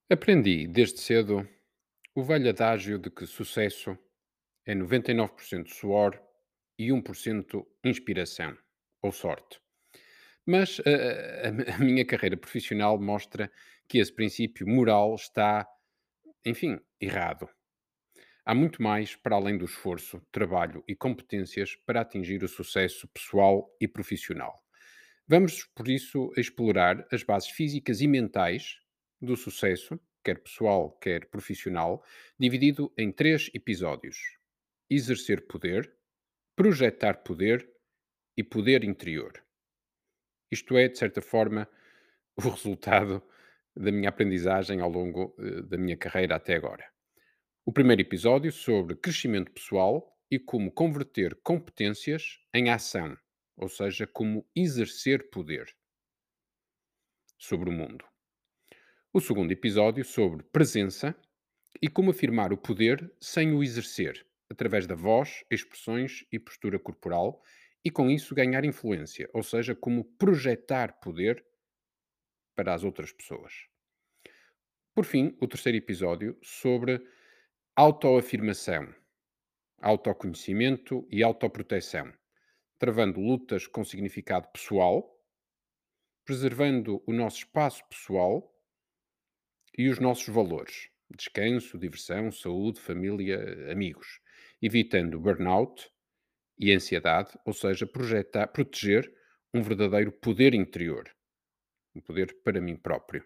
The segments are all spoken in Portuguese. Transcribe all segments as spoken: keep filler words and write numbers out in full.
Aprendi desde cedo o velho adágio de que sucesso é noventa e nove por cento suor e um por cento inspiração ou sorte. Mas a, a- a minha carreira profissional mostra que esse princípio moral está, enfim, errado. Há muito mais para além do esforço, trabalho e competências para atingir o sucesso pessoal e profissional. Vamos, por isso, explorar as bases físicas e mentais do sucesso, quer pessoal, quer profissional, dividido em três episódios: exercer poder, projetar poder e poder interior. Isto é, de certa forma, o resultado da minha aprendizagem ao longo eh, da minha carreira até agora. O primeiro episódio sobre crescimento pessoal e como converter competências em ação, ou seja, como exercer poder sobre o mundo. O segundo episódio sobre presença e como afirmar o poder sem o exercer, através da voz, expressões e postura corporal, e com isso ganhar influência, ou seja, como projetar poder para as outras pessoas. Por fim, o terceiro episódio sobre autoafirmação, autoconhecimento e autoproteção, travando lutas com significado pessoal, preservando o nosso espaço pessoal e os nossos valores: descanso, diversão, saúde, família, amigos, evitando burnout e ansiedade, ou seja, projetar, proteger um verdadeiro poder interior, um poder para mim próprio.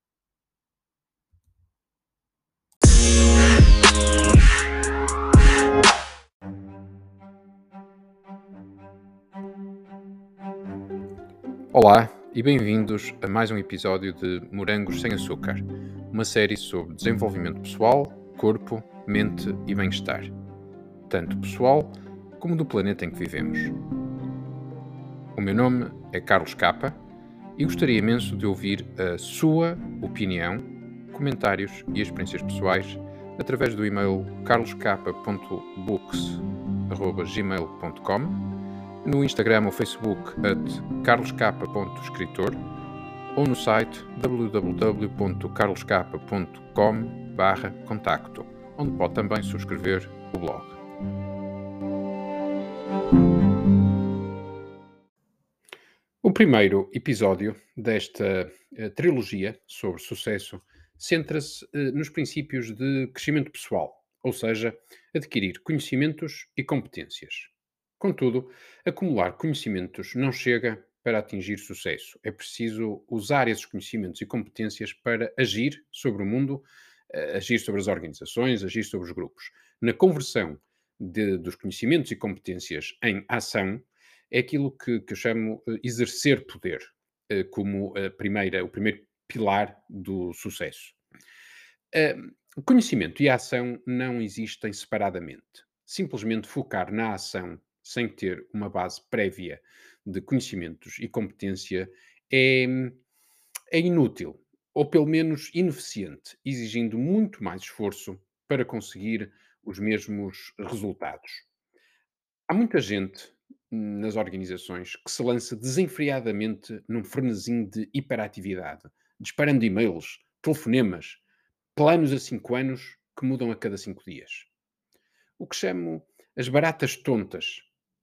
Olá e bem-vindos a mais um episódio de Morangos Sem Açúcar, uma série sobre desenvolvimento pessoal, corpo, mente e bem-estar, tanto pessoal como do planeta em que vivemos. O meu nome é Carlos Capa e gostaria imenso de ouvir a sua opinião, comentários e experiências pessoais através do e-mail carloscapa ponto books arroba gmail ponto com, no Instagram ou Facebook at carloscapa ponto escritor ou no site w w w ponto carloscapa ponto com barra contacto, onde pode também subscrever o blog. O primeiro episódio desta eh, trilogia sobre sucesso centra-se eh, nos princípios de crescimento pessoal, ou seja, adquirir conhecimentos e competências. Contudo, acumular conhecimentos não chega para atingir sucesso. É preciso usar esses conhecimentos e competências para agir sobre o mundo, eh, agir sobre as organizações, agir sobre os grupos. Na conversão de- dos conhecimentos e competências em ação, é aquilo que, que eu chamo eh, exercer poder, eh, como a primeira, o primeiro pilar do sucesso. Eh, Conhecimento e ação não existem separadamente. Simplesmente focar na ação sem ter uma base prévia de conhecimentos e competência é, é inútil, ou pelo menos ineficiente, exigindo muito mais esforço para conseguir os mesmos resultados. Há muita gente hum, nas organizações que se lança desenfreadamente num frenesim de hiperatividade, disparando e-mails, telefonemas, planos a cinco anos que mudam a cada cinco dias. O que chamo as baratas tontas.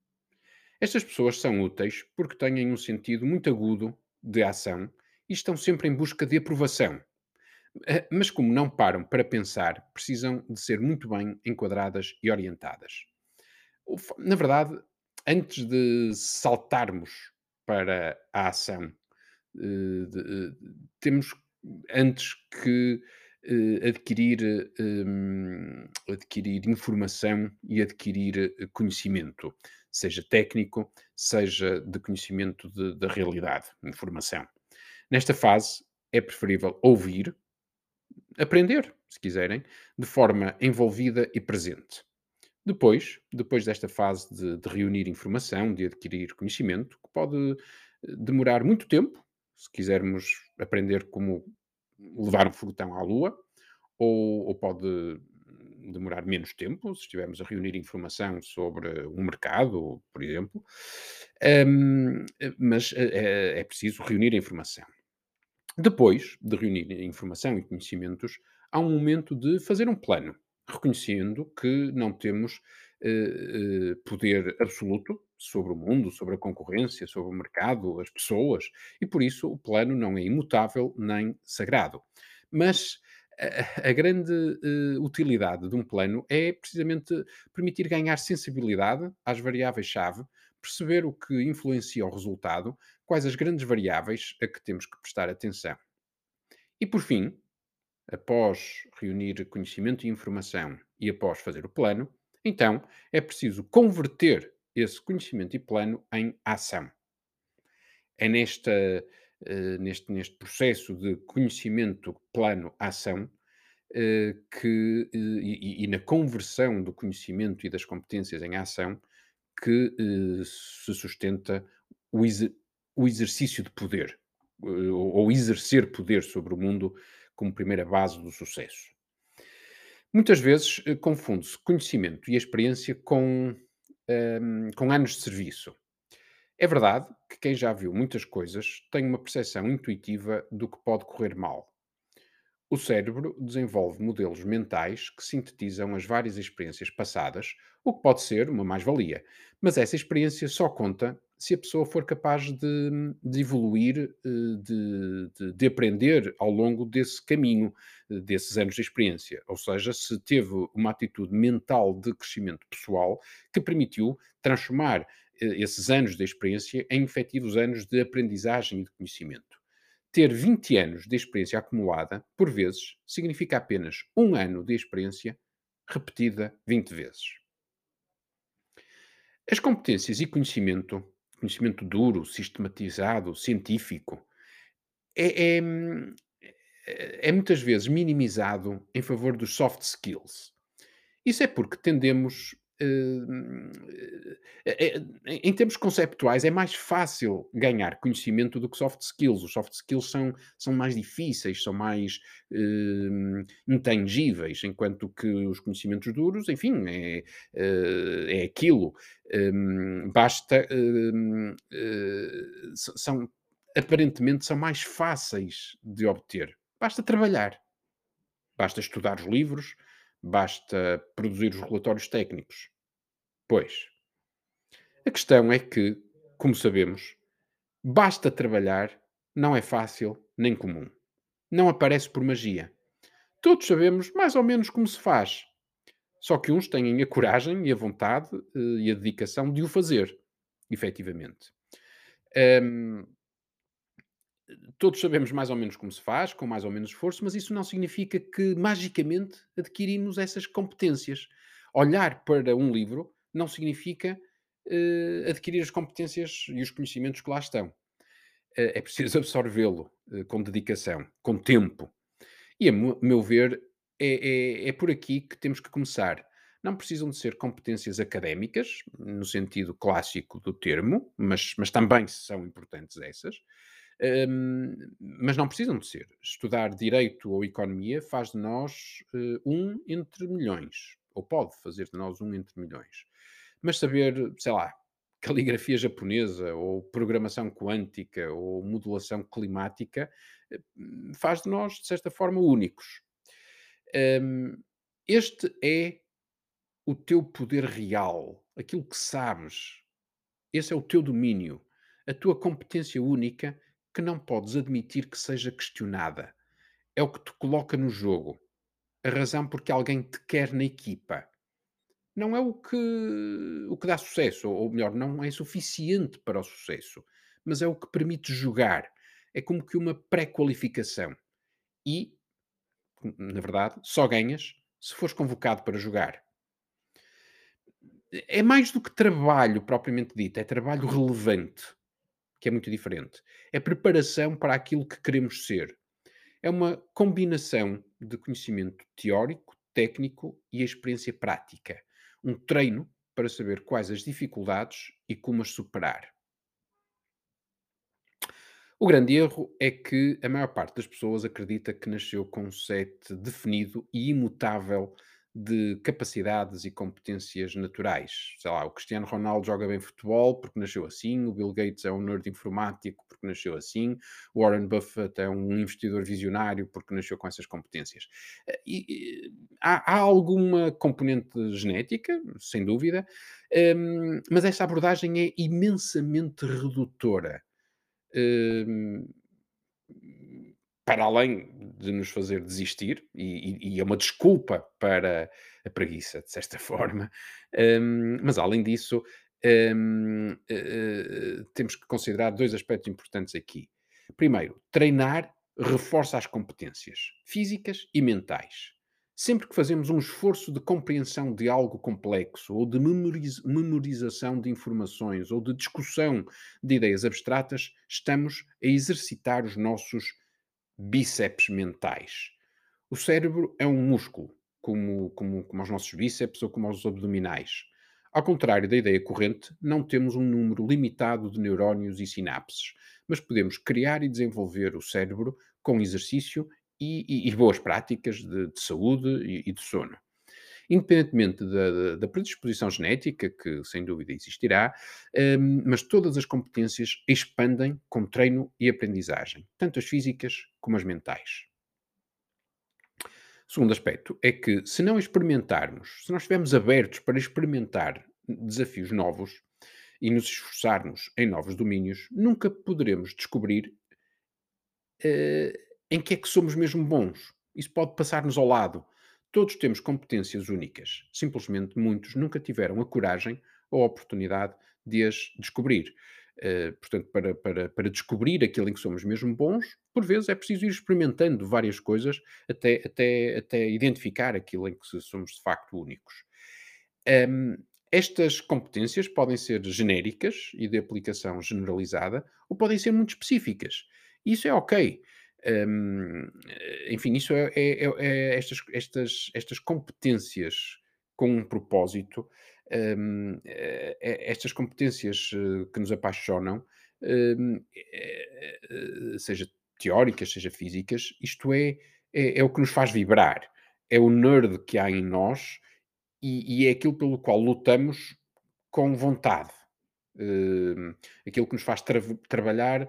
Estas pessoas são úteis porque têm um sentido muito agudo de ação e estão sempre em busca de aprovação. Eh, Mas, como não param para pensar, precisam de ser muito bem enquadradas e orientadas. O fa Na verdade, antes de saltarmos para a ação, eh, de eh, temos antes que, eh, adquirir, hum, adquirir informação e adquirir, eh, conhecimento, seja técnico, seja de conhecimento de da realidade, informação. Nesta fase, é preferível ouvir, aprender, se quiserem, de forma envolvida e presente. Depois, depois desta fase de, de reunir informação, de adquirir conhecimento, que pode eh, demorar muito tempo, se quisermos aprender como levar um foguetão à Lua, ou, ou pode demorar menos tempo, se estivermos a reunir informação sobre um mercado, por exemplo. Hum, mas eh, é, é preciso reunir a informação. Depois de reunir informação e conhecimentos, há um momento de fazer um plano, reconhecendo que não temos eh, eh, poder absoluto sobre o mundo, sobre a concorrência, sobre o mercado, as pessoas, e por isso o plano não é imutável nem sagrado. Mas a, a grande eh, utilidade de um plano é precisamente permitir ganhar sensibilidade às variáveis-chave, perceber o que influencia o resultado, quais as grandes variáveis a que temos que prestar atenção. E por fim, após reunir conhecimento e informação e após fazer o plano, então é preciso converter esse conhecimento e plano em ação. É nesta, eh, neste, neste processo de conhecimento, plano, ação, eh, que, eh, e, e na conversão do conhecimento e das competências em ação, que eh, se sustenta o, exer- o exercício de poder, eh, ou, ou exercer poder sobre o mundo como primeira base do sucesso. Muitas vezes eh, confunde-se conhecimento e experiência com, ehm, com anos de serviço. É verdade que quem já viu muitas coisas tem uma percepção intuitiva do que pode correr mal. O cérebro desenvolve modelos mentais que sintetizam as várias experiências passadas, o que pode ser uma mais-valia. Mas essa experiência só conta se a pessoa for capaz de, de evoluir, eh, de, de- de aprender ao longo desse caminho, eh, desses anos de experiência. Ou seja, se teve uma atitude mental de crescimento pessoal que permitiu transformar eh, esses anos de experiência em efetivos anos de aprendizagem e de conhecimento. Ter vinte anos de experiência acumulada, por vezes, significa apenas um ano de experiência repetida vinte vezes. As competências e conhecimento, conhecimento duro, sistematizado, científico, é, é, hum, é muitas vezes minimizado em favor dos soft skills. Isso é porque tendemos, hum, eh, eh, em em termos conceptuais, é mais fácil ganhar conhecimento do que soft skills. Os soft skills são, são mais difíceis, são mais hum, intangíveis, enquanto que os conhecimentos duros, enfim, é, eh, é aquilo. Hum, basta. Hum, eh, s- são, aparentemente, são mais fáceis de obter. Basta trabalhar. Basta estudar os livros, basta produzir os relatórios técnicos. Pois, a questão é que, como sabemos, basta trabalhar não é fácil nem comum. Não aparece por magia. Todos sabemos mais ou menos como se faz. Só que uns têm a coragem e a vontade eh, e a dedicação de o fazer, efetivamente. Hum, Todos sabemos mais ou menos como se faz, com mais ou menos esforço, mas isso não significa que magicamente adquirimos essas competências. Olhar para um livro não significa eh, adquirir as competências e os conhecimentos que lá estão. Eh, é preciso absorvê-lo eh, com dedicação, com tempo. E, a mo- meu ver, é, é, é por aqui que temos que começar. Não precisam de ser competências académicas, no sentido clássico do termo, mas, mas também são importantes essas. Hum, mas não precisam de ser. Estudar direito ou economia faz de nós eh, um entre milhões, ou pode fazer de nós um entre milhões. Mas saber, sei lá, caligrafia japonesa, ou programação quântica, ou modulação climática, eh, faz de nós, de certa forma, únicos. Hum, este é o teu poder real, aquilo que sabes. Esse é o teu domínio, a tua competência única que não podes admitir que seja questionada. É o que te coloca no jogo, a razão porque alguém te quer na equipa. Não é o que, o que dá sucesso, ou melhor, não é suficiente para o sucesso, mas é o que permite jogar. É como que uma pré-qualificação. E, na verdade, só ganhas se fores convocado para jogar. É mais do que trabalho propriamente dito, é trabalho relevante, que é muito diferente. É preparação para aquilo que queremos ser. É uma combinação de conhecimento teórico, técnico e experiência prática. Um treino para saber quais as dificuldades e como as superar. O grande erro é que a maior parte das pessoas acredita que nasceu com um set definido e imutável de capacidades e competências naturais. Sei lá, o Cristiano Ronaldo joga bem futebol porque nasceu assim, o Bill Gates é um nerd informático porque porque nasceu assim, Warren Buffett é um investidor visionário porque nasceu com essas competências. Eh, e, e, há, há alguma componente genética, sem dúvida, hum, mas esta abordagem é imensamente redutora. Hum, para além de nos fazer desistir, e, e- e é uma desculpa para a preguiça, de certa forma, hum, mas além disso, hum, eh, eh, temos que considerar dois aspectos importantes aqui. Primeiro, treinar reforça as competências físicas e mentais. Sempre que fazemos um esforço de compreensão de algo complexo, ou de memoriz- memorização de informações, ou de discussão de ideias abstratas, estamos a exercitar os nossos bíceps mentais. O cérebro é um músculo, como, como, como os nossos bíceps ou como os abdominais. Ao contrário da ideia corrente, não temos um número limitado de neurónios e sinapses, mas podemos criar e desenvolver o cérebro com exercício e, e- e boas práticas de, de saúde e, e de sono. Independentemente da, da- da predisposição genética, que sem dúvida existirá, hum, mas todas as competências expandem com treino e aprendizagem, tanto as físicas como as mentais. O segundo aspecto é que, se não experimentarmos, se nós estivermos abertos para experimentar desafios novos e nos esforçarmos em novos domínios, nunca poderemos descobrir eh, em que é que somos mesmo bons. Isso pode passar-nos ao lado. Todos temos competências únicas. Simplesmente muitos nunca tiveram a coragem ou a oportunidade de as descobrir. Eh, portanto, para, para, para descobrir aquilo em que somos mesmo bons, por vezes é preciso ir experimentando várias coisas até, até, até identificar aquilo em que se- somos de facto únicos. Hum, estas competências podem ser genéricas e de aplicação generalizada, ou podem ser muito específicas. Isso é ok. Hum, eh, enfim, isso é, é- é- é estas, estas, estas competências com um propósito, hum, eh, eh, estas competências eh, que nos apaixonam, hum, eh, eh, seja teóricas, seja físicas, isto é, é, é o que nos faz vibrar. É o nerd que há em nós e e é aquilo pelo qual lutamos com vontade. Hum, aquilo que nos faz trav trabalhar,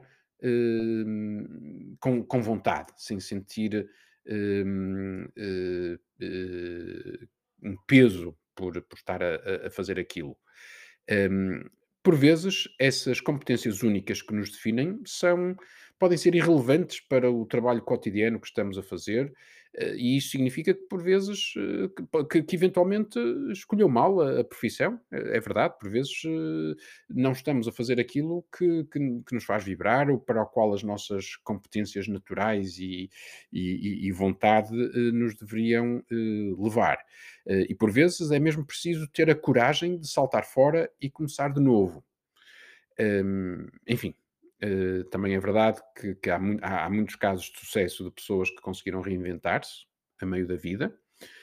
hum, com com vontade, sem sentir, hum, eh, eh, um peso por por estar a a a fazer aquilo. Hum, por vezes, essas competências únicas que nos definem são podem ser irrelevantes para o trabalho cotidiano que estamos a fazer, eh, e isso significa que, por vezes, eh, que, po- que- que eventualmente escolheu mal a, a profissão. É é verdade, por vezes eh, não estamos a fazer aquilo que, que, que nos faz vibrar ou para o qual as nossas competências naturais e, e- e- e vontade eh, nos deveriam eh, levar. Eh, e por vezes é mesmo preciso ter a coragem de saltar fora e começar de novo. Hum, enfim, eh, também é verdade que, que há, mui- há- há muitos casos de sucesso de pessoas que conseguiram reinventar-se a meio da vida.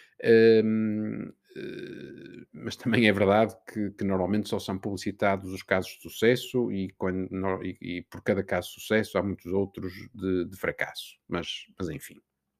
Hum, eh, mas também é verdade que, que normalmente só são publicitados os casos de sucesso e, quando, no- e- e por cada caso de sucesso há muitos outros de, de fracasso. Mas, mas enfim.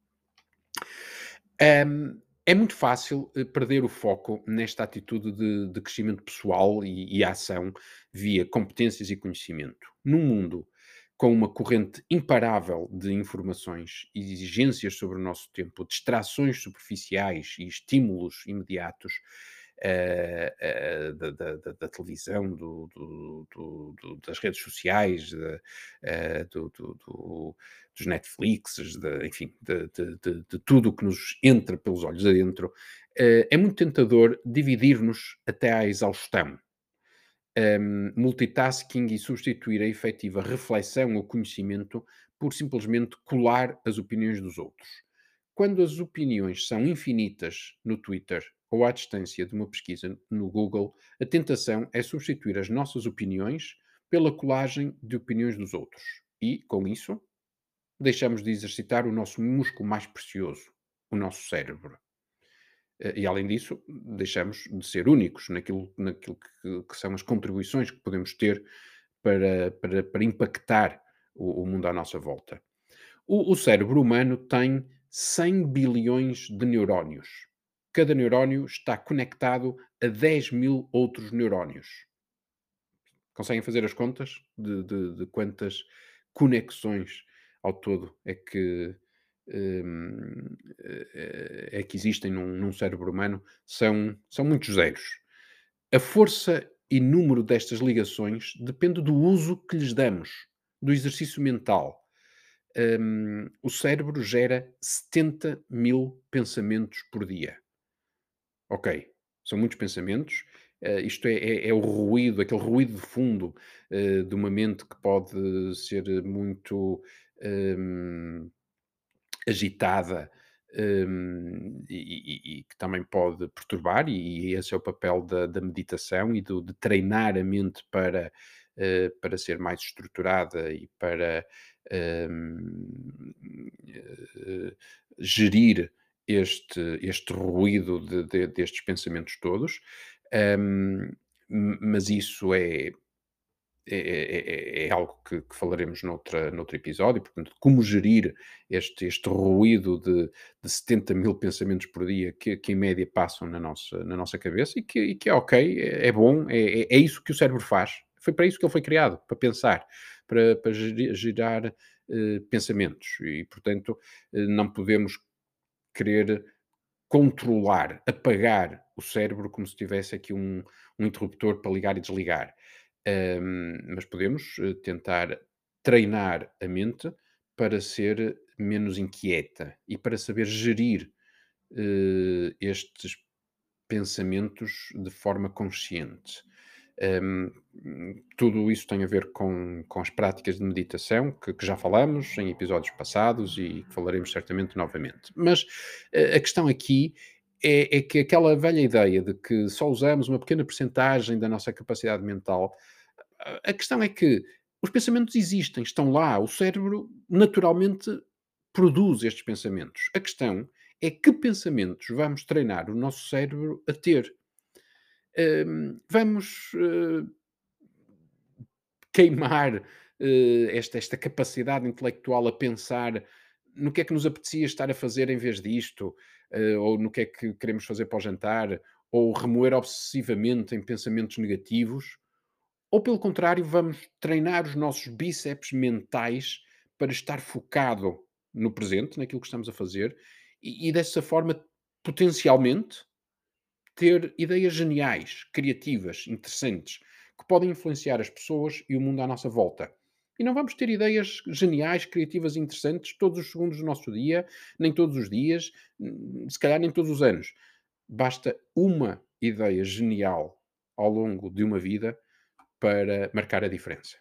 Hum, é muito fácil eh, perder o foco nesta atitude de, de crescimento pessoal e, e ação via competências e conhecimento. Num mundo com uma corrente imparável de informações e exigências sobre o nosso tempo, distrações superficiais e estímulos imediatos, eh, eh, da, da- da- da televisão, do- do- do- do- das redes sociais, da- eh, do, do- do- dos Netflixes, de, enfim, de, de- de- de tudo o que nos entra pelos olhos adentro, eh, é muito tentador dividir-nos até à exaustão. Um, multitasking e substituir a efetiva reflexão ou conhecimento por simplesmente colar as opiniões dos outros. Quando as opiniões são infinitas no Twitter ou à distância de uma pesquisa no Google, a tentação é substituir as nossas opiniões pela colagem de opiniões dos outros. E, com isso, deixamos de exercitar o nosso músculo mais precioso, o nosso cérebro. Eh, E, além disso, deixamos de ser únicos naquilo, naquilo que, que são as contribuições que podemos ter para, para, para impactar o, o mundo à nossa volta. O, o cérebro humano tem cem bilhões de neurónios. Cada neurónio está conectado a dez mil outros neurónios. Conseguem fazer as contas de, de- de quantas, conexões ao todo é que, hum, eh, é que existem num, num cérebro humano são, são muitos zeros. A força e número destas ligações depende do uso que lhes damos, do exercício mental. Hum, o cérebro gera setenta mil pensamentos por dia. Ok, são muitos pensamentos. Eh, isto é, é- é o ruído, aquele ruído de fundo eh, de uma mente que pode ser muito hum, agitada, hum, e, e- e que também pode perturbar, e esse é o papel da, da meditação e do, de treinar a mente para, eh, para ser mais estruturada e para hum, eh, gerir este, este ruído de- de- destes pensamentos todos. Hum, mas isso é, é, é- é- é algo que, que falaremos noutra, noutro episódio, portanto, como gerir este, este ruído de, de setenta mil pensamentos por dia que, que em média passam na nossa, na nossa cabeça e que, e que é ok, é, é bom, é, é é isso que o cérebro faz. Foi para isso que ele foi criado, para pensar, para, para geri- gerar eh, pensamentos e, portanto, eh, não podemos querer controlar, apagar o cérebro como se tivesse aqui um, um interruptor para ligar e desligar. Ahm, mas podemos eh, tentar treinar a mente para ser menos inquieta e para saber gerir eh, estes pensamentos de forma consciente. Hum, tudo isso tem a ver com, com as práticas de meditação, que, que já falamos em episódios passados e que falaremos certamente novamente. Mas eh, a questão aqui é, é que aquela velha ideia de que só usamos uma pequena percentagem da nossa capacidade mental, a a questão é que os pensamentos existem, estão lá, o cérebro naturalmente produz estes pensamentos. A questão é que pensamentos vamos treinar o nosso cérebro a ter. Hum, vamos eh, queimar eh, esta, esta capacidade intelectual a pensar no que é que nos apetecia estar a fazer em vez disto, eh, ou no que é que queremos fazer para o jantar, ou remoer obsessivamente em pensamentos negativos, ou pelo contrário, vamos treinar os nossos bíceps mentais para estar focado no presente, naquilo que estamos a fazer, e, e dessa forma, potencialmente, ter ideias geniais, criativas, interessantes, que podem influenciar as pessoas e o mundo à nossa volta. E não vamos ter ideias geniais, criativas e interessantes todos os segundos do nosso dia, nem todos os dias, hum, se calhar nem todos os anos. Basta uma ideia genial ao longo de uma vida para marcar a diferença.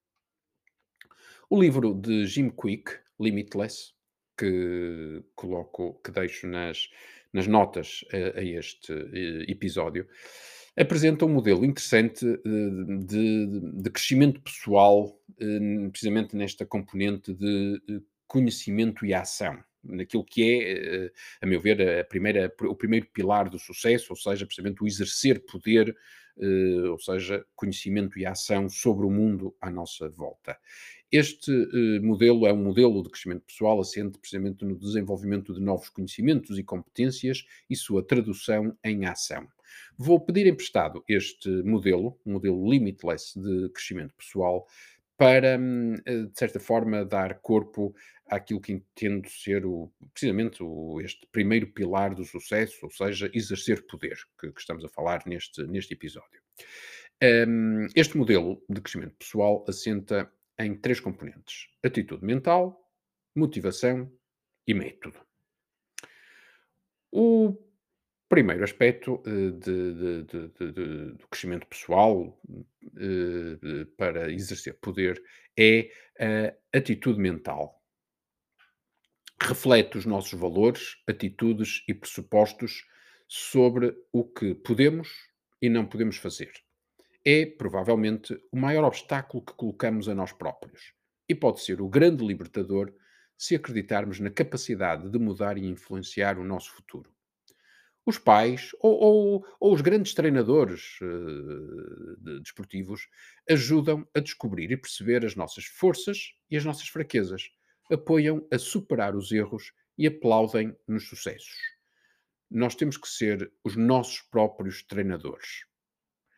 O livro de Jim Quick, Limitless, que coloco, que deixo nas, nas notas a, a este eh, episódio, apresenta um modelo interessante eh, de, de crescimento pessoal, eh, precisamente nesta componente de eh, conhecimento e ação. Naquilo que é, eh, a meu ver, a primeira, o primeiro pilar do sucesso, ou seja, precisamente o exercer poder, eh, ou seja, conhecimento e ação sobre o mundo à nossa volta. Este eh, modelo é um modelo de crescimento pessoal assente precisamente no desenvolvimento de novos conhecimentos e competências e sua tradução em ação. Vou pedir emprestado este modelo, um modelo limitless de crescimento pessoal, para, hum, eh, de certa forma, dar corpo àquilo que entendo ser o, precisamente o, este primeiro pilar do sucesso, ou seja, exercer poder, que, que estamos a falar neste, neste episódio. Hum, este modelo de crescimento pessoal assenta em três componentes: atitude mental, motivação e método. O primeiro aspecto eh, de- de- de- de- de- do crescimento pessoal eh, eh, para exercer poder é a atitude mental. Reflete os nossos valores, atitudes e pressupostos sobre o que podemos e não podemos fazer. É, provavelmente, o maior obstáculo que colocamos a nós próprios. E pode ser o grande libertador se acreditarmos na capacidade de mudar e influenciar o nosso futuro. Os pais ou, ou- ou os grandes treinadores eh, de- desportivos ajudam a descobrir e perceber as nossas forças e as nossas fraquezas, apoiam a superar os erros e aplaudem nos sucessos. Nós temos que ser os nossos próprios treinadores.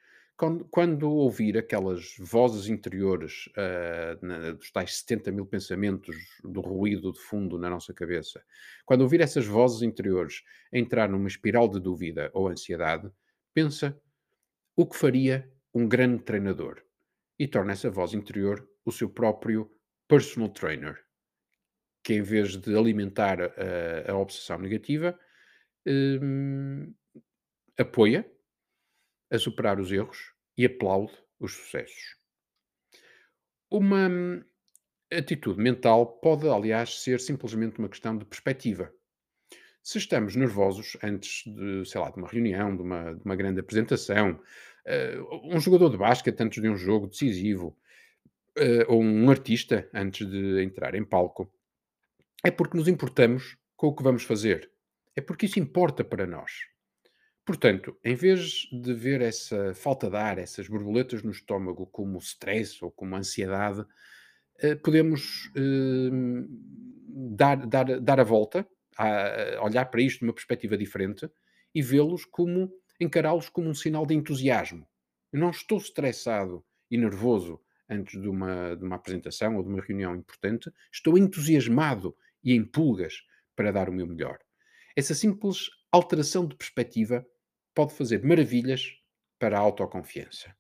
quando, quando ouvir aquelas vozes interiores, ah, na- dos tais setenta mil pensamentos do ruído de fundo na nossa cabeça, quando ouvir essas vozes interiores entrar numa espiral de dúvida ou ansiedade, pensa o que faria um grande treinador e torna essa voz interior o seu próprio personal trainer, que em vez de alimentar a, a obsessão negativa, hum, apoia a superar os erros e aplaude os sucessos. Uma hum, atitude mental pode, aliás, ser simplesmente uma questão de perspectiva. Se estamos nervosos antes de, sei lá, de uma reunião, de uma, de uma grande apresentação, eh, um jogador de basquete antes de um jogo decisivo, eh, ou um artista antes de entrar em palco, é porque nos importamos com o que vamos fazer. É porque isso importa para nós. Portanto, em vez de ver essa falta de ar, essas borboletas no estômago como stress ou como ansiedade, eh, podemos hum, dar, dar, dar a volta, a, a olhar para isto de uma perspectiva diferente e vê-los como, encará-los como um sinal de entusiasmo. Eu não estou estressado e nervoso antes de uma, de uma apresentação ou de uma reunião importante, estou entusiasmado e em pulgas para dar o meu melhor. Essa simples alteração de perspectiva pode fazer maravilhas para a autoconfiança.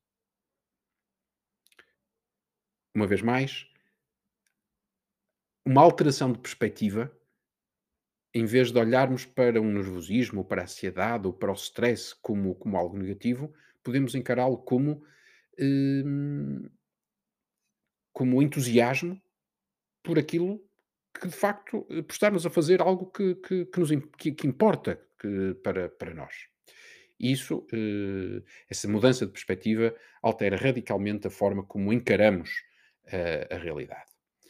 Uma vez mais, uma alteração de perspectiva, em vez de olharmos para um nervosismo, ou para a ansiedade, ou para o stress como, como algo negativo, podemos encará-lo como, hum, como entusiasmo por aquilo que, de facto, eh, por estarmos a fazer algo que, que, que nos im- que- que importa que- para, para nós. E isso, eh, essa mudança de perspectiva altera radicalmente a forma como encaramos eh, a realidade.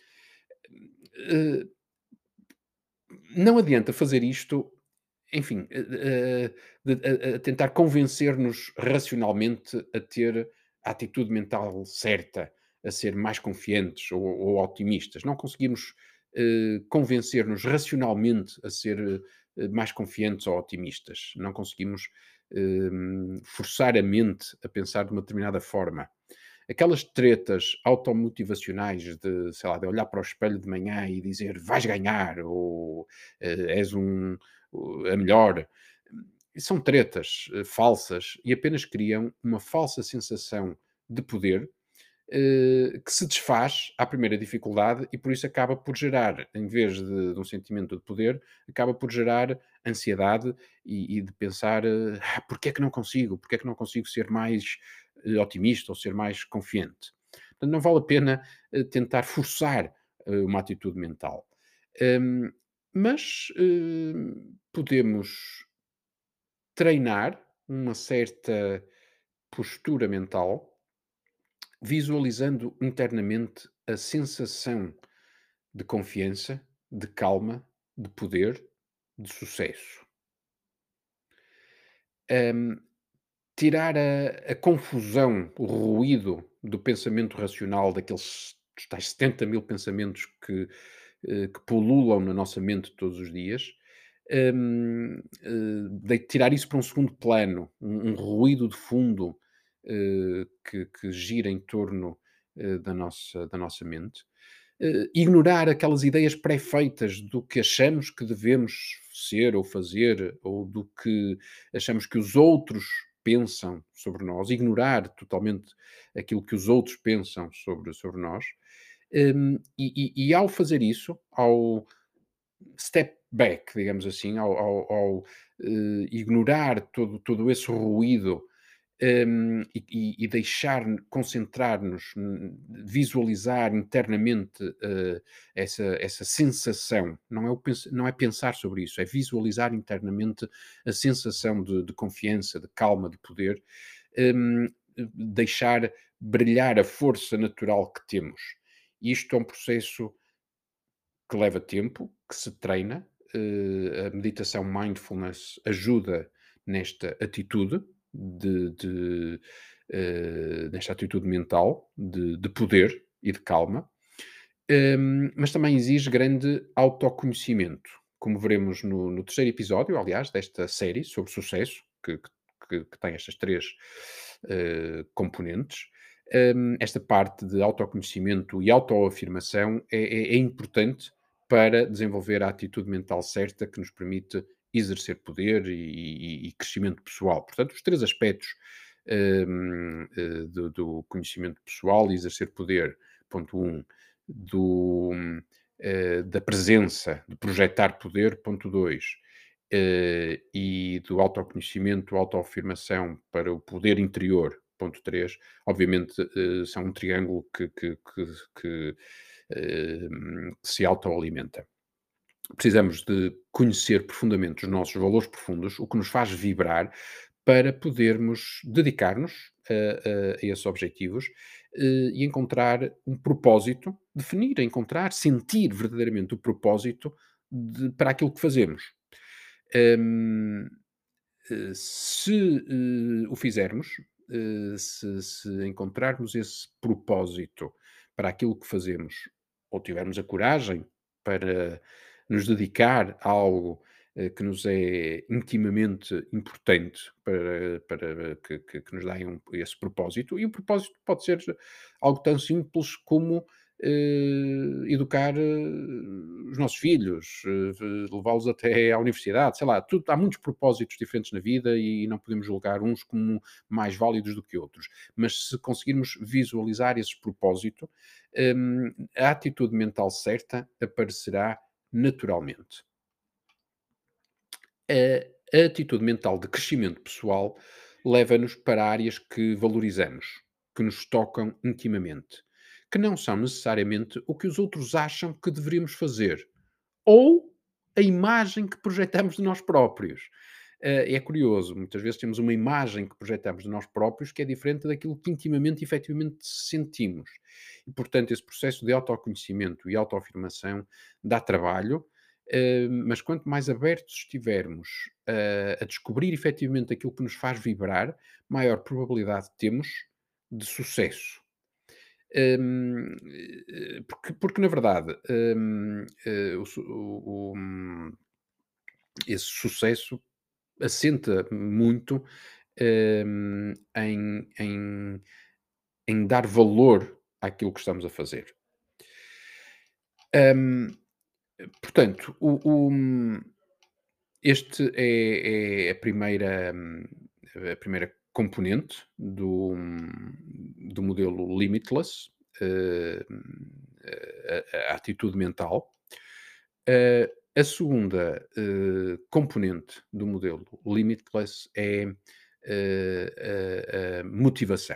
Eh, não adianta fazer isto, enfim, eh, eh, de- a, a tentar convencer-nos racionalmente a ter a atitude mental certa, a ser mais confiantes ou, ou otimistas. Não conseguimos eh, convencer-nos racionalmente a ser eh, mais confiantes ou otimistas. Não conseguimos eh, forçar a mente a pensar de uma determinada forma. Aquelas tretas automotivacionais de, sei lá, de olhar para o espelho de manhã e dizer vais ganhar ou eh, és um, o- a melhor, são tretas eh, falsas e apenas criam uma falsa sensação de poder eh, que se desfaz à primeira dificuldade e por isso acaba por gerar, em vez de, de um sentimento de poder, acaba por gerar ansiedade e, e de pensar eh, ah, porque é que não consigo? Porque é que não consigo ser mais eh, otimista ou ser mais confiante? Portanto, não vale a pena eh, tentar forçar eh, uma atitude mental. Hum, mas hum, podemos treinar uma certa postura mental visualizando internamente a sensação de confiança, de calma, de poder, de sucesso. Hum, tirar a, a confusão, o ruído do pensamento racional, daqueles tais setenta mil pensamentos que, eh, que pululam na nossa mente todos os dias, hum, eh, de tirar isso para um segundo plano, um, um ruído de fundo eh, que, que gira em torno eh, da, nossa, da nossa mente. Eh, ignorar aquelas ideias pré-feitas do que achamos que devemos ser ou fazer, ou do que achamos que os outros pensam sobre nós, ignorar totalmente aquilo que os outros pensam sobre, sobre nós. Hum, e, e- e ao fazer isso, ao step back, digamos assim, ao, ao- ao, eh, ignorar todo, todo esse ruído hum, e, e- e deixar concentrar-nos, hum, visualizar internamente eh, essa, essa sensação. Não é, o pens- não é pensar sobre isso, é visualizar internamente a sensação de, de confiança, de calma, de poder, hum, deixar brilhar a força natural que temos. Isto é um processo que leva tempo, que se treina. eh, a meditação mindfulness ajuda nesta atitude de, de, eh, nesta atitude mental de, de poder e de calma, Hum, mas também exige grande autoconhecimento, como veremos no, no terceiro episódio, aliás, desta série sobre sucesso, que, que que, que tem estas três eh, componentes. Hum, esta parte de autoconhecimento e autoafirmação é, é, é importante para desenvolver a atitude mental certa que nos permite exercer poder e, e- e crescimento pessoal. Portanto, os três aspectos hum, eh, do, do conhecimento pessoal e exercer poder, ponto um, do, hum, eh, da presença, de projetar poder, ponto dois, eh, e do autoconhecimento, autoafirmação para o poder interior, ponto três, obviamente eh, são um triângulo que, que, que, que, eh, que se autoalimenta. Precisamos de conhecer profundamente os nossos valores profundos, o que nos faz vibrar, para podermos dedicar-nos a, a- a esses objetivos eh, e encontrar um propósito, definir, encontrar, sentir verdadeiramente o propósito de- para aquilo que fazemos. Hum, eh, se eh, o fizermos, eh, se, se encontrarmos esse propósito para aquilo que fazemos, ou tivermos a coragem para nos dedicar a algo eh, que nos é intimamente importante para, para que, que- que nos deem um- esse propósito, e o propósito pode ser algo tão simples como eh, educar eh, os nossos filhos, eh, levá-los até à universidade, sei lá, tudo, há muitos propósitos diferentes na vida e não podemos julgar uns como mais válidos do que outros. Mas se conseguirmos visualizar esse propósito, hum, a atitude mental certa aparecerá naturalmente. A, a atitude mental de crescimento pessoal leva-nos para áreas que valorizamos, que nos tocam intimamente, que não são necessariamente o que os outros acham que deveríamos fazer, ou a imagem que projetamos de nós próprios. Eh, é curioso, muitas vezes temos uma imagem que projetamos de nós próprios que é diferente daquilo que intimamente, efetivamente sentimos. E, portanto, esse processo de autoconhecimento e autoafirmação dá trabalho, eh, mas quanto mais abertos estivermos a, a descobrir efetivamente aquilo que nos faz vibrar, maior probabilidade temos de sucesso. Hum, eh, porque, porque, na verdade, hum, eh, o, su- o- o, hum, esse sucesso assenta muito hum, em, em, em dar valor àquilo que estamos a fazer. Hum, portanto, o, o- hum, este é, é a primeira, hum, a primeira componente do, hum, do modelo Limitless, eh, a, a- a atitude mental. Eh, a segunda eh, componente do modelo Limitless é eh, a, a motivação.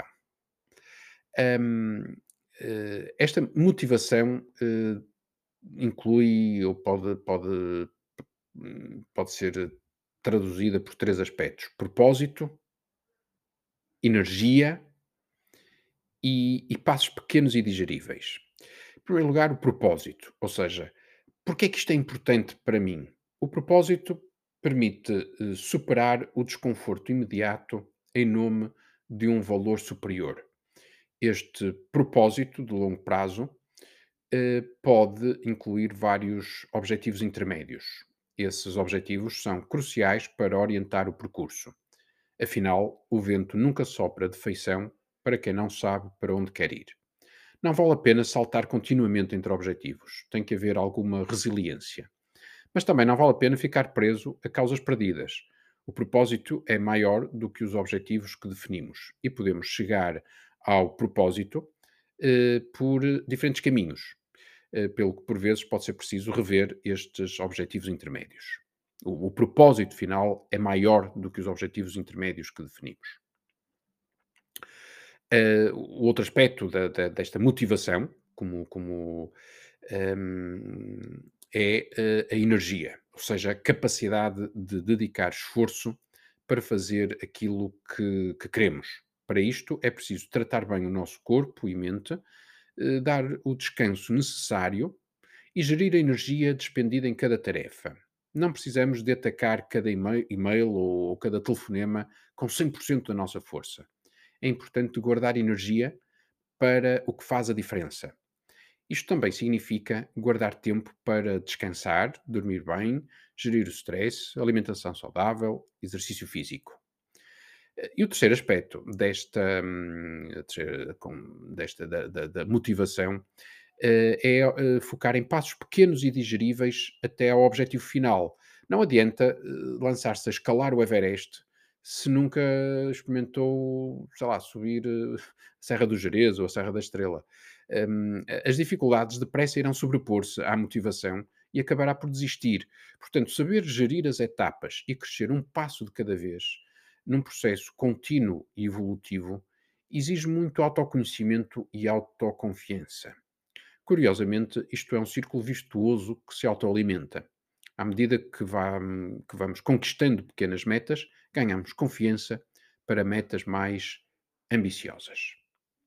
Hum, eh, esta motivação eh, inclui ou pode, pode, hum, pode ser traduzida por três aspectos: propósito, energia e, e passos pequenos e digeríveis. Em primeiro lugar, o propósito, ou seja, porque é que isto é importante para mim? O propósito permite eh, superar o desconforto imediato em nome de um valor superior. Este propósito de longo prazo eh, pode incluir vários objetivos intermédios. Esses objetivos são cruciais para orientar o percurso. Afinal, o vento nunca sopra de feição para quem não sabe para onde quer ir. Não vale a pena saltar continuamente entre objetivos. Tem que haver alguma resiliência. Mas também não vale a pena ficar preso a causas perdidas. O propósito é maior do que os objetivos que definimos e podemos chegar ao propósito eh, por diferentes caminhos, eh, pelo que por vezes pode ser preciso rever estes objetivos intermédios. O, o propósito final é maior do que os objetivos intermédios que definimos. Eh, o outro aspecto da- da- desta motivação, como, como hum, é eh, a energia, ou seja, a capacidade de dedicar esforço para fazer aquilo que, que queremos. Para isto é preciso tratar bem o nosso corpo e mente, eh, dar o descanso necessário e gerir a energia despendida em cada tarefa. Não precisamos de atacar cada email, email ou, ou cada telefonema com cem por cento da nossa força. É importante guardar energia para o que faz a diferença. Isto também significa guardar tempo para descansar, dormir bem, gerir o stress, alimentação saudável, exercício físico. Eh, E o terceiro aspecto desta, hum, a terceira com desta da da da motivação, eh, é, eh, focar em passos pequenos e digeríveis até ao objetivo final. Não adianta, eh, lançar-se a escalar o Everest se nunca experimentou, sei lá, subir, eh, a Serra do Gerês ou a Serra da Estrela. Hum, a as dificuldades depressa irão sobrepor-se à motivação e acabará por desistir. Portanto, saber gerir as etapas e crescer um passo de cada vez, num processo contínuo e evolutivo, exige muito autoconhecimento e autoconfiança. Curiosamente, isto é um círculo virtuoso que se autoalimenta. À medida que, vam- que vamos conquistando pequenas metas, ganhamos confiança para metas mais ambiciosas.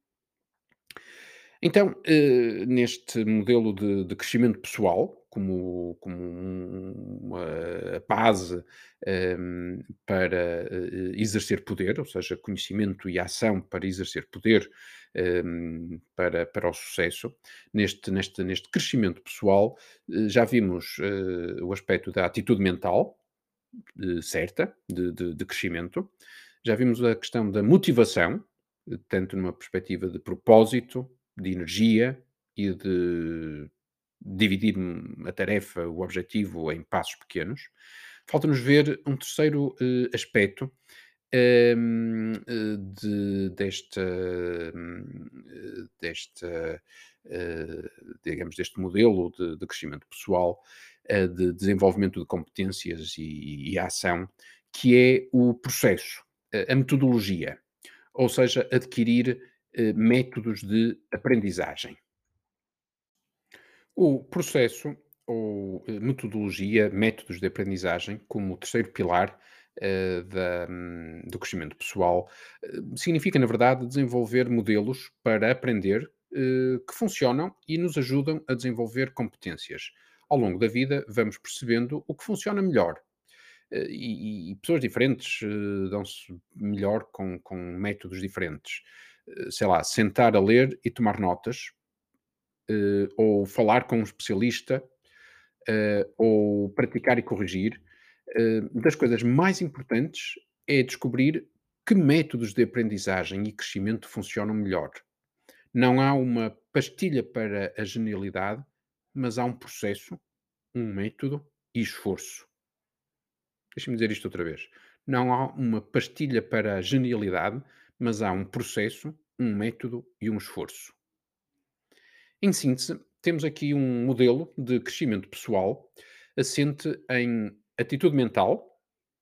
Então, eh, neste modelo de, de crescimento pessoal, como, como um- uma base ehm, para eh, exercer poder, ou seja, conhecimento e ação para exercer poder ehm, para, para o sucesso, neste, neste, neste crescimento pessoal, eh, já vimos eh, o aspecto da atitude mental, eh, certa, de, de, de crescimento, já vimos a questão da motivação, eh, tanto numa perspectiva de propósito, de energia e de dividir hum, a tarefa, o objetivo, em passos pequenos. Falta-nos ver um terceiro eh, aspecto hum, eh, de, desta, hum, eh, desta eh, digamos, deste modelo de, de crescimento pessoal, eh, de desenvolvimento de competências e, e ação, que é o processo, a a metodologia, ou seja, adquirir eh, métodos de aprendizagem. O processo ou eh, metodologia, métodos de aprendizagem, como o terceiro pilar eh, da, hum, do crescimento pessoal, eh, significa, na verdade, desenvolver modelos para aprender eh, que funcionam e nos ajudam a desenvolver competências. Ao longo da vida, vamos percebendo o que funciona melhor. Eh, E, e pessoas diferentes eh, dão-se melhor com, com métodos diferentes. Eh, Sei lá, sentar a ler e tomar notas, eh, ou falar com um especialista, eh, ou praticar e corrigir, eh, das coisas mais importantes é descobrir que métodos de aprendizagem e crescimento funcionam melhor. Não há uma pastilha para a genialidade, mas há um processo, um método e esforço. Deixa-me dizer isto outra vez. Não há uma pastilha para a genialidade, mas há um processo, um método e um esforço. Em síntese, temos aqui um modelo de crescimento pessoal assente em atitude mental,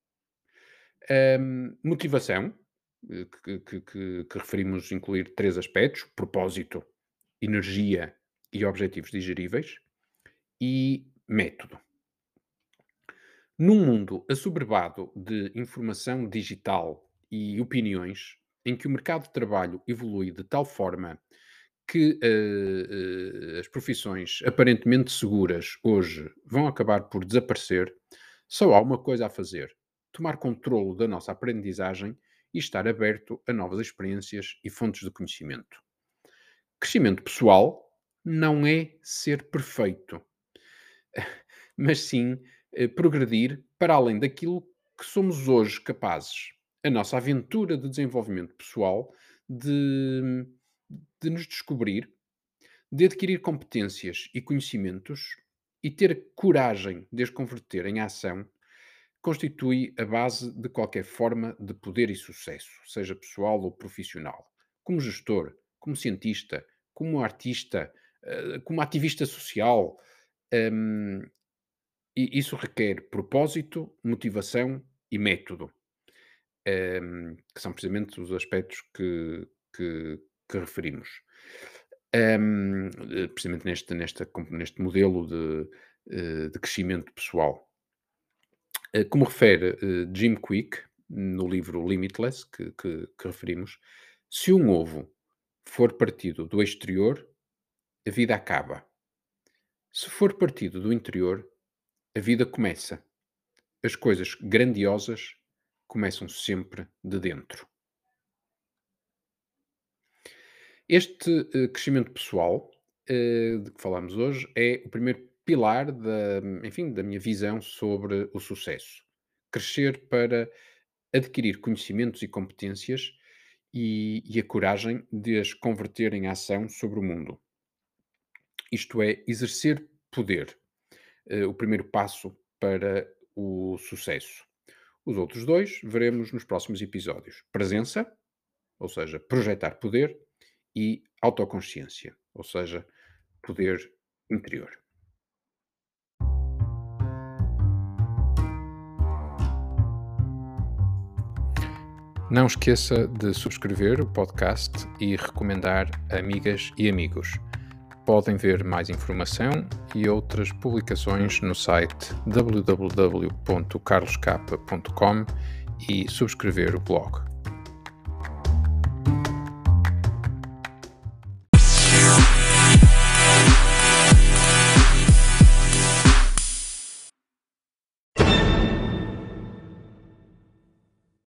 hum, motivação, eh, que, que- que- que referimos incluir três aspectos: propósito, energia e objetivos digeríveis, e método. Num mundo assoberbado de informação digital e opiniões, em que o mercado de trabalho evolui de tal forma que eh, eh, as profissões aparentemente seguras hoje vão acabar por desaparecer, só há uma coisa a fazer: tomar controlo da nossa aprendizagem e estar aberto a novas experiências e fontes de conhecimento. Crescimento pessoal não é ser perfeito, mas sim eh, progredir para além daquilo que somos hoje capazes. A nossa aventura de desenvolvimento pessoal, de, de nos descobrir, de adquirir competências e conhecimentos e ter coragem de as converter em ação, constitui a base de qualquer forma de poder e sucesso, seja pessoal ou profissional. Como gestor, como cientista, como artista, eh, como ativista social, hum, e isso requer propósito, motivação e método, hum, que são precisamente os aspectos que, que, que referimos. Hum, eh, precisamente neste, nesta, com- neste modelo de, eh, de crescimento pessoal. Eh, Como refere eh, Jim Quick no livro Limitless, que, que- que referimos, se um ovo for partido do exterior, a vida acaba. Se for partido do interior, a vida começa. As coisas grandiosas começam sempre de dentro. Este eh, crescimento pessoal eh, de que falamos hoje é o primeiro pilar da, enfim, da minha visão sobre o sucesso. Crescer para adquirir conhecimentos e competências e, e a coragem de as converter em ação sobre o mundo. Isto é, exercer poder, eh, o primeiro passo para o sucesso. Os outros dois veremos nos próximos episódios. Presença, ou seja, projetar poder, e autoconsciência, ou seja, poder interior. Não esqueça de subscrever o podcast e recomendar a amigas e amigos. Podem ver mais informação e outras publicações no site w w w ponto carlos capa ponto com e subscrever o blog.